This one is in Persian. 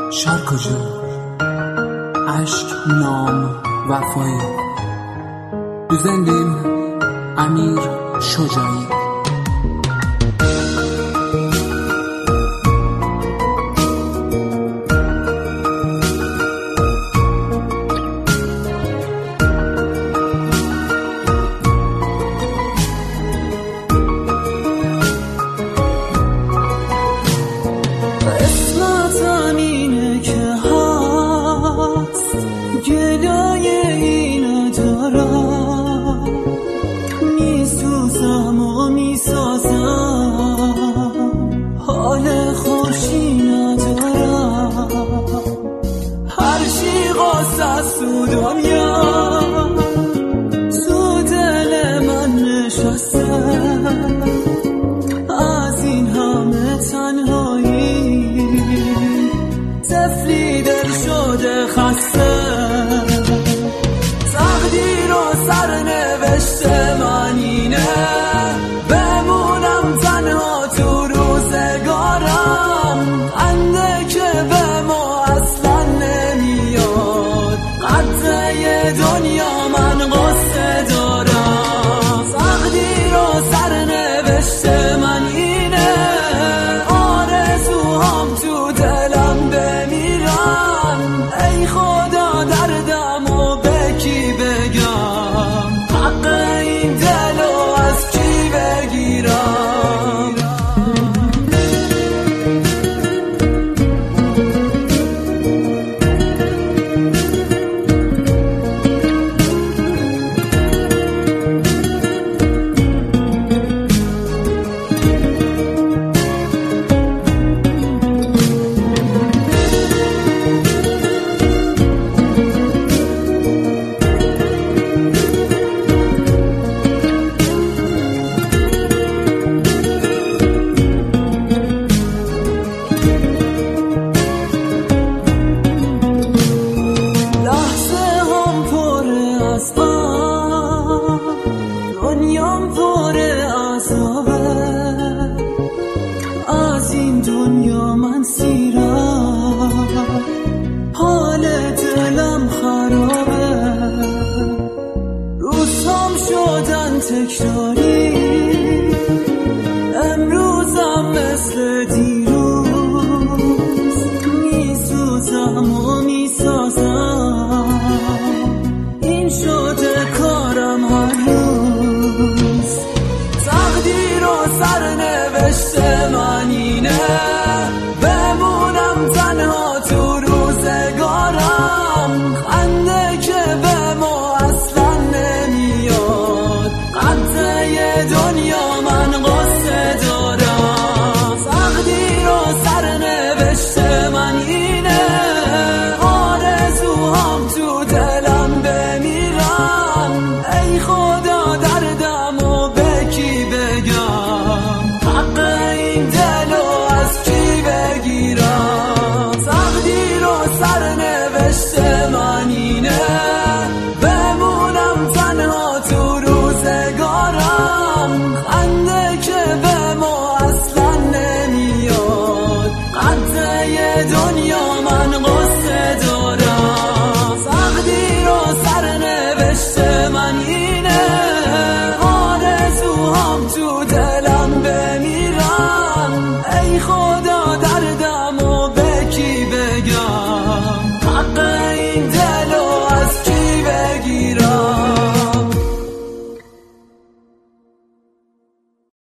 شرکجا عشق نام وفایی دوزندیم امیر شجاعی. گلای اینو دارم میسوزم و میسازم حال خوشی ندارم هر چی قصه است تو دنیا تو دل من نشسته از این همه تنهایی طفلی دل شده خسته تقدیر و سرنوشت من اینه بمونم تنها تو روزگارم انده که به ما اصلا نمیاد قطعه دنیا من قصه دارم تقدیر و سرنوشت من اینه آرزوهام تو دلم بمیرن ای خدا دردم و به کی بگم حق این دلو از کی بگیرم دنیام پر عذابه از این دنیا من سیرم حال دلم خرابه روزام شدن تکراری